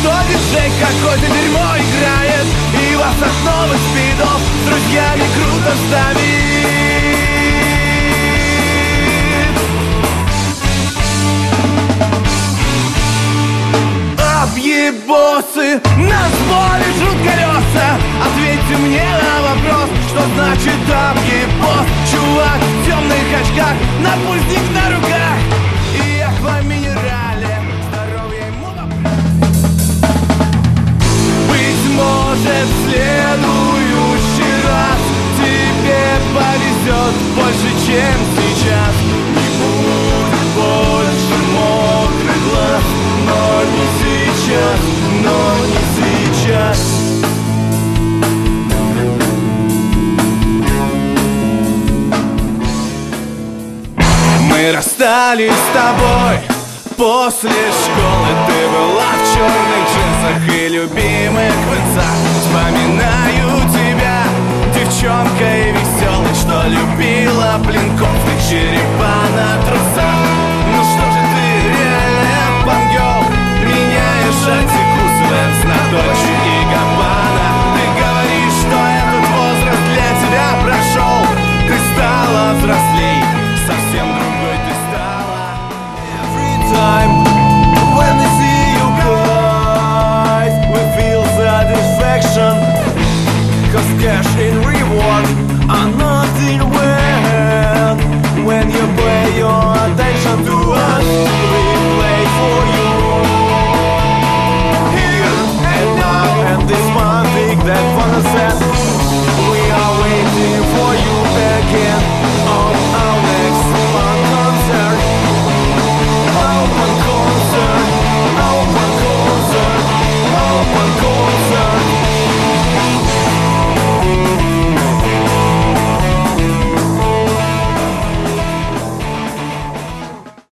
что диджей какой-то дерьмо играет, и вас от новых спидов с друзьями круто вставит. Объебосы, нас болит жрут колеса. Ответьте мне на вопрос, что значит объебос. Чувак в темных очках, напульсник на руках и акваминерале. Здоровья ему вопрос. Быть может, в следующий раз тебе повезет больше, чем сейчас. Не будет больше мокрых глаз, но не сейчас, но не сейчас. Мы расстались с тобой после школы. Ты была в черных джинсах и любимых венцах. Вспоминаю тебя девчонкой веселой, что любила блинков и черепа на трусах. Ну что же ты реально бангел, меняешь антикус в знаточек.